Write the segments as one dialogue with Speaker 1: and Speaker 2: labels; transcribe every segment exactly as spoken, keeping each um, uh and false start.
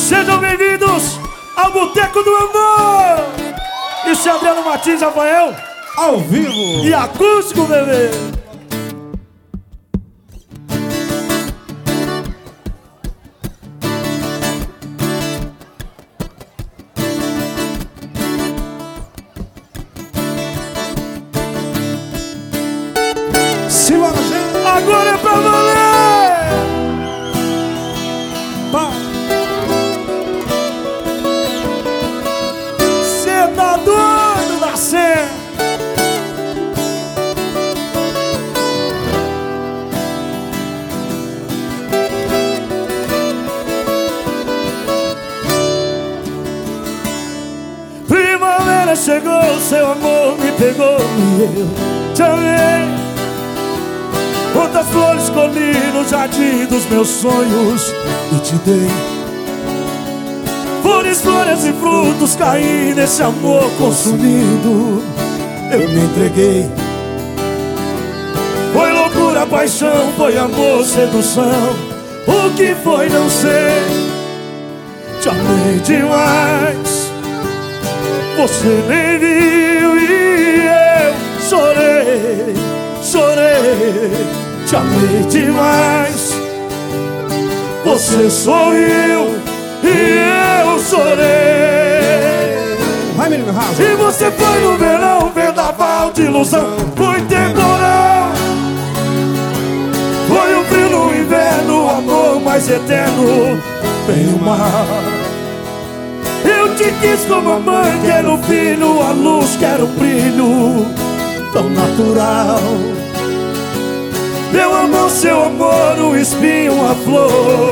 Speaker 1: Sejam bem-vindos ao Boteco do Amor. Isso é Adriano Martins, Rafael,
Speaker 2: ao vivo
Speaker 1: e acústico, bebê.
Speaker 2: Simbora, gente.
Speaker 1: Agora é pra valer.
Speaker 2: Pá.
Speaker 1: Cê tá doido da cena. Primavera chegou, seu amor me pegou e eu te amei. Quantas flores colhi no jardim dos meus sonhos e te dei. Flores, flores e frutos caí nesse amor consumido. Eu me entreguei. Foi loucura, paixão, foi amor, sedução. O que foi, não sei. Te amei demais. Você nem viu e eu chorei, chorei. Te amei demais. Você sorriu e eu chorei.
Speaker 2: Vai, menino, rasga.
Speaker 1: E você foi no verão, vendaval de ilusão. Foi temporal. Foi um frio no inverno, o amor mais eterno. Bem o mar. Eu te quis como a mãe, quero o filho, a luz, quero o brilho tão natural. Meu amor, seu amor, o espinho, a flor.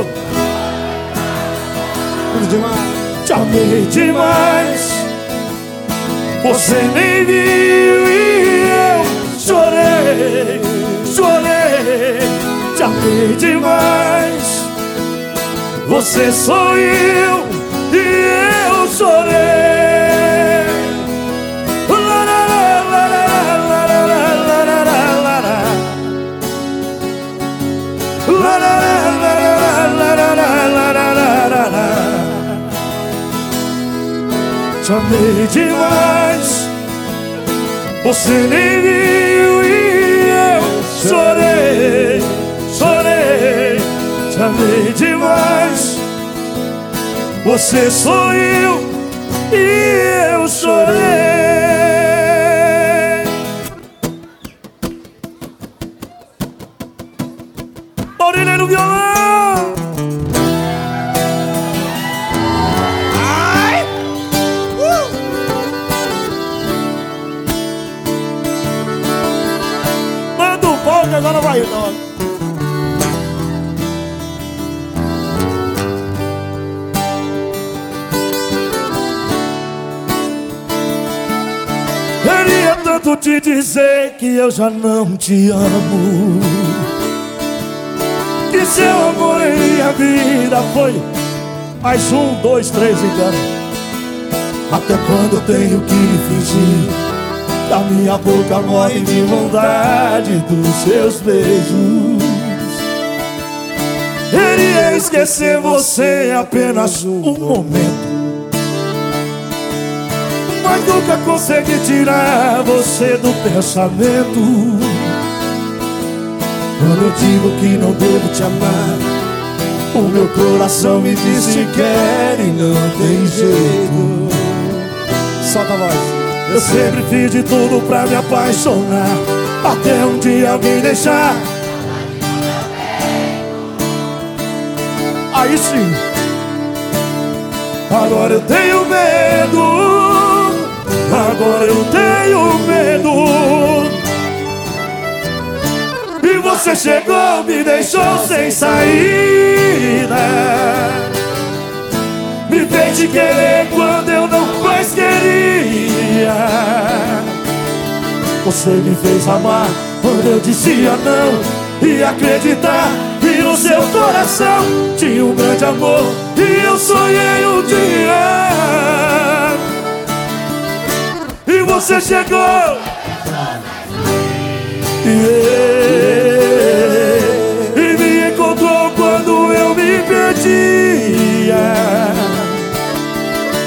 Speaker 2: Tudo demais.
Speaker 1: Te amei demais. Você nem viu e eu chorei, chorei. Te amei demais. Você sorriu e eu chorei. Te amei demais. Você nem viu e eu chorei, chorei. Te amei demais. Você sorriu e eu chorei. Maurílio no violão.
Speaker 2: Ai! Uh!
Speaker 1: Manda um pau que agora vai não. Queria tanto te dizer que eu já não te amo, que seu amor em minha vida foi mais um, dois, três enganos. Até quando eu tenho que me fingir, da minha boca morre de vontade dos seus beijos. Queria esquecer você em apenas um momento, mas nunca consegui tirar você do pensamento. Quando eu digo que não devo te amar, o meu coração me diz que quer e não tem jeito.
Speaker 2: Solta a voz.
Speaker 1: Eu sempre fiz de tudo pra me apaixonar, até um dia alguém deixar. Aí sim. Agora eu tenho medo, agora eu tenho medo. E você chegou, me deixou sem saída, me fez te querer quando eu não mais queria. Você me fez amar quando eu dizia não, e acreditar que no seu coração tinha um grande amor. E eu sonhei um dia, e você chegou. Yeah. E me encontrou quando eu me perdia.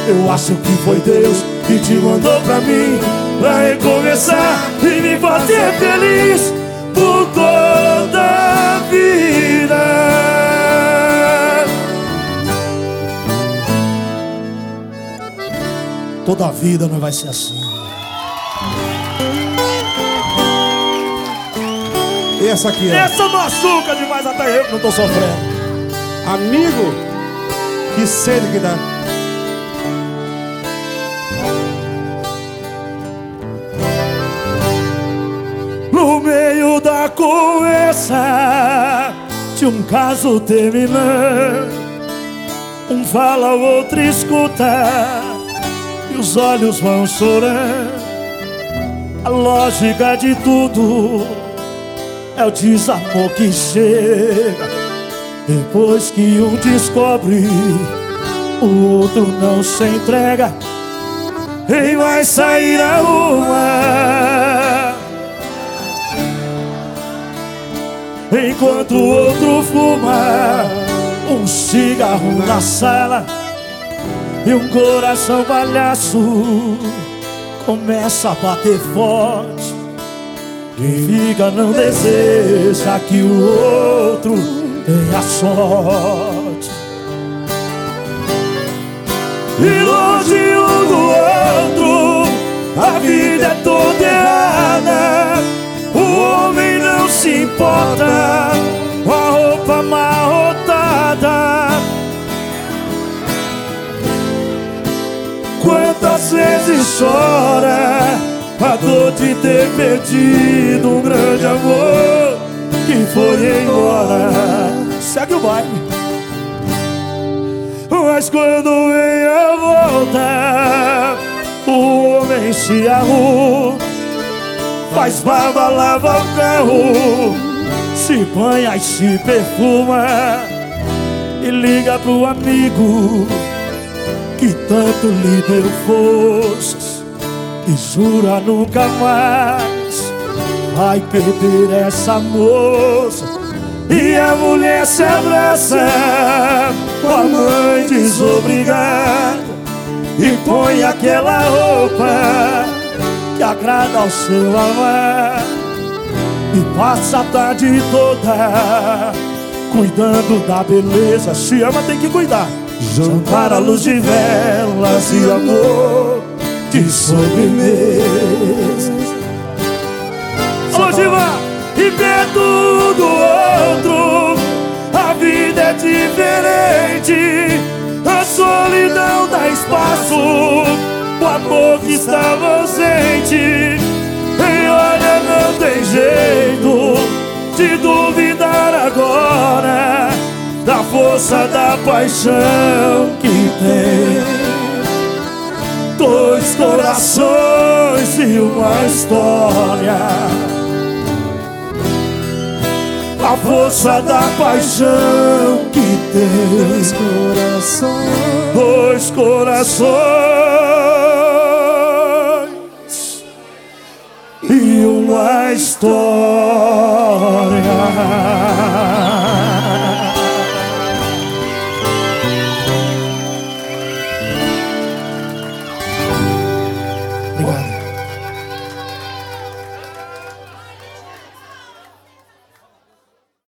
Speaker 1: Eu acho que foi Deus que te mandou pra mim, pra recomeçar e me fazer feliz por toda a vida. Toda a vida não vai ser assim.
Speaker 2: E essa aqui, ó.
Speaker 1: Essa machuca demais, até eu que não tô sofrendo.
Speaker 2: Amigo, que sede que dá.
Speaker 1: No meio da conversa de um caso terminando, um fala, o outro escuta e os olhos vão chorando. A lógica de tudo é o desamor que chega depois que um descobre, o outro não se entrega e vai sair na rua, enquanto o outro fuma um cigarro na sala. E um coração palhaço começa a bater forte. Quem fica não deseja que o outro tenha sorte. E longe um do outro, a vida é toda errada. O homem não se importa com a roupa amarrotada. Quantas vezes chora a dor de ter perdido um grande amor que foi embora. Segue o baile. Mas quando vem a volta, o homem se arruma, faz barba, lava o carro, se banha e se perfuma e liga pro amigo que tanto lhe deu forças e jura nunca mais vai perder essa moça. E a mulher se abraça com a mãe desobrigada e põe aquela roupa que agrada ao seu amar e passa a tarde toda cuidando da beleza. Se ama, tem que cuidar. Jantar à luz de velas e amor de sobremesa. Alô, Giva! E perto do outro, a vida é diferente. A solidão dá espaço, o amor que estava ausente. E olha, não tem jeito de duvidar agora da força da paixão que tem. Dois corações e uma história. A força da paixão que tem. Dois corações, dois corações e uma história.